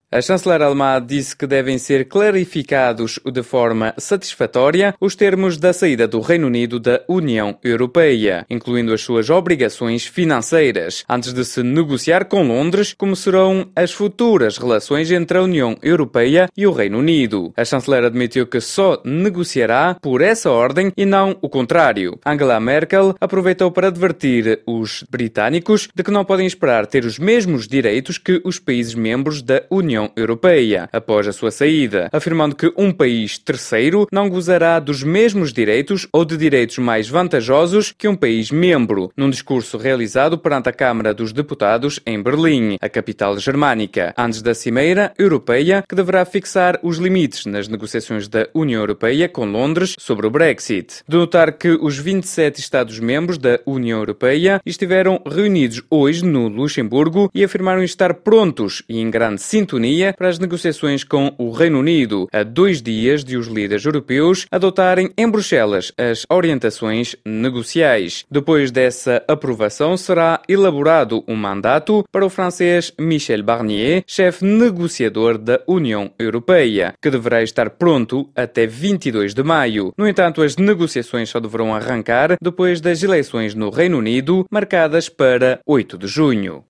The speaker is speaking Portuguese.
A chanceler alemã disse que devem ser clarificados de forma satisfatória os termos da saída do Reino Unido da União Europeia, incluindo as suas obrigações financeiras, antes de se negociar com Londres como serão as futuras relações entre a União Europeia e o Reino Unido. A chanceler admitiu que só negociará por essa ordem e não o contrário. Angela Merkel aproveitou para advertir os britânicos de que não podem esperar ter os mesmos direitos que os países membros da União Europeia após a sua saída, afirmando que um país terceiro não gozará dos mesmos direitos ou de direitos mais vantajosos que um país membro, num discurso realizado perante a Câmara dos Deputados em Berlim, a capital germânica, antes da Cimeira Europeia, que deverá fixar os limites nas negociações da União Europeia com Londres sobre o Brexit. De notar que os 27 Estados-membros da União Europeia estiveram reunidos hoje no Luxemburgo e afirmaram estar prontos e em grande sintonia para as negociações com o Reino Unido, a 2 dias de os líderes europeus adotarem em Bruxelas as orientações negociais. Depois dessa aprovação, será elaborado um mandato para o francês Michel Barnier, chefe negociador da União Europeia, que deverá estar pronto até 22 de maio. No entanto, as negociações só deverão arrancar depois das eleições no Reino Unido, marcadas para 8 de junho.